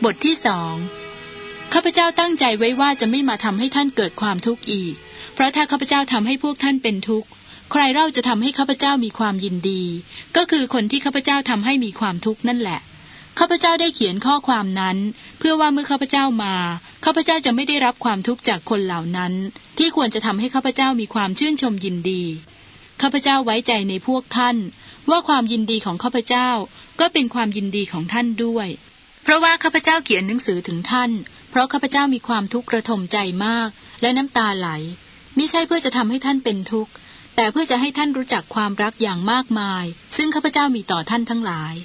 บทที่2ข้าพเจ้าตั้งใจไว้ว่าจะไม่มาทำให้ท่านเกิดความทุกข์อีกเพราะถ้าข้าพเจ้าทำให้พวกท่านเป็นทุกข์ใครเล่าจะทำให้ข้าพเจ้ามีความยินดีก็คือคนที่ข้าพเจ้าทำให้มีความทุกข์นั่นแหละข้าพเจ้าได้เขียนข้อความนั้นเพื่อว่าเมื่อข้าพเจ้ามาข้าพเจ้าจะไม่ได้รับความทุกข์จากคนเหล่านั้นที่ควรจะทำให้ข้าพเจ้ามีความชื่นชมยินดีข้าพเจ้าไว้ใจในพวกท่านว่าความยินดีของข้าพเจ้าก็เป็นความยินดีของท่านด้วยเพราะว่าข้าพเจ้าเขียนหนังสือถึงท่านเพราะข้าพเจ้ามีความทุกข์ระทมใจมากและน้ำตาไหลมิใช่เพื่อจะทำให้ท่านเป็นทุกข์แต่เพื่อจะให้ท่านรู้จักความรักอย่างมากมายซึ่งข้าพเจ้ามีต่อท่านทั้งหลาย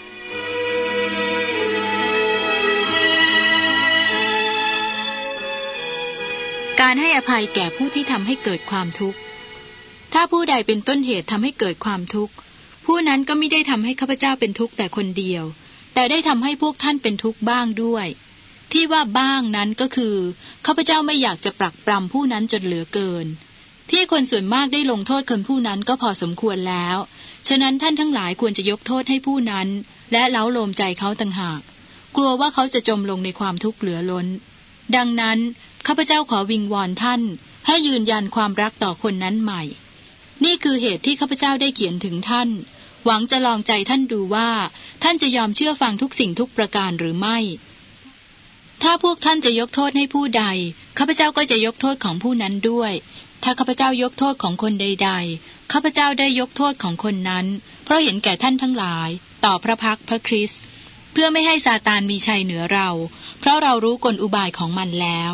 การให้อภัยแก่ผู้ที่ทำให้เกิดความทุกข์ถ้าผู้ใดเป็นต้นเหตุทำให้เกิดความทุกข์ผู้นั้นก็ไม่ได้ทำให้ข้าพเจ้าเป็นทุกข์แต่คนเดียวแต่ได้ทำให้พวกท่านเป็นทุกข์บ้างด้วยที่ว่าบ้างนั้นก็คือข้าพเจ้าไม่อยากจะปรักปรำผู้นั้นจนเหลือเกินที่คนส่วนมากได้ลงโทษคนผู้นั้นก็พอสมควรแล้วฉะนั้นท่านทั้งหลายควรจะยกโทษให้ผู้นั้นและเล้าโลมใจเขาต่างหากกลัวว่าเขาจะจมลงในความทุกข์เหลือล้นดังนั้นข้าพเจ้าขอวิงวอนท่านให้ยืนยันความรักต่อคนนั้นใหม่นี่คือเหตุที่ข้าพเจ้าได้เขียนถึงท่านหวังจะลองใจท่านดูว่าท่านจะยอมเชื่อฟังทุกสิ่งทุกประการหรือไม่ถ้าพวกท่านจะยกโทษให้ผู้ใดข้าพเจ้าก็จะยกโทษของผู้นั้นด้วยถ้าข้าพเจ้ายกโทษของคนใดๆข้าพเจ้าได้ยกโทษของคนนั้นเพราะเห็นแก่ท่านทั้งหลายต่อพระพักพระคริสต์เพื่อไม่ให้ซาตานมีชัยเหนือเราเพราะเรารู้กลอุบายของมันแล้ว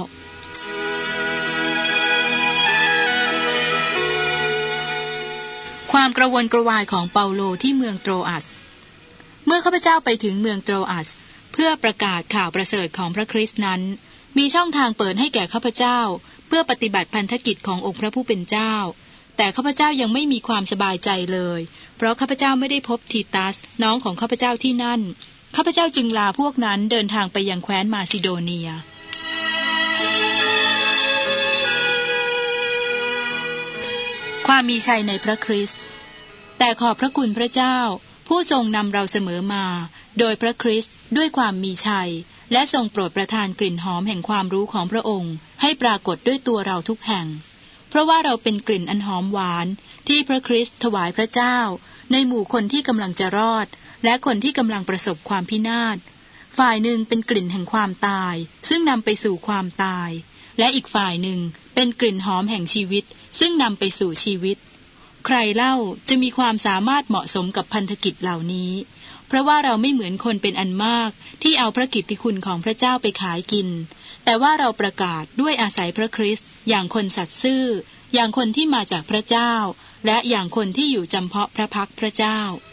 ความกระวนกระวายของเปาโลที่เมืองโตรอัสเมื่อข้าพเจ้าไปถึงเมืองโตรอัสเพื่อประกาศข่าวประเสริฐของพระคริสต์นั้นมีช่องทางเปิดให้แก่ข้าพเจ้าเพื่อปฏิบัติพันธกิจขององค์พระผู้เป็นเจ้าแต่ข้าพเจ้ายังไม่มีความสบายใจเลยเพราะข้าพเจ้าไม่ได้พบทีตัสน้องของข้าพเจ้าที่นั่นข้าพเจ้าจึงลาพวกนั้นเดินทางไปยังแคว้นมาซิโดเนียความมีชัยในพระคริสต์แต่ขอบพระคุณพระเจ้าผู้ทรงนำเราเสมอมาโดยพระคริสต์ด้วยความมีชัยและทรงโปรดประทานกลิ่นหอมแห่งความรู้ของพระองค์ให้ปรากฏด้วยตัวเราทุกแห่งเพราะว่าเราเป็นกลิ่นอันหอมหวานที่พระคริสต์ถวายพระเจ้าในหมู่คนที่กำลังจะรอดและคนที่กำลังประสบความพินาศฝ่ายหนึ่งเป็นกลิ่นแห่งความตายซึ่งนำไปสู่ความตายและอีกฝ่ายหนึ่งเป็นกลิ่นหอมแห่งชีวิตซึ่งนำไปสู่ชีวิตใครเล่าจะมีความสามารถเหมาะสมกับพันธกิจเหล่านี้เพราะว่าเราไม่เหมือนคนเป็นอันมากที่เอาพระกิตติคุณของพระเจ้าไปขายกินแต่ว่าเราประกาศด้วยอาศัยพระคริสต์อย่างคนสัตย์ซื่ออย่างคนที่มาจากพระเจ้าและอย่างคนที่อยู่จำเพาะพระพักพระเจ้า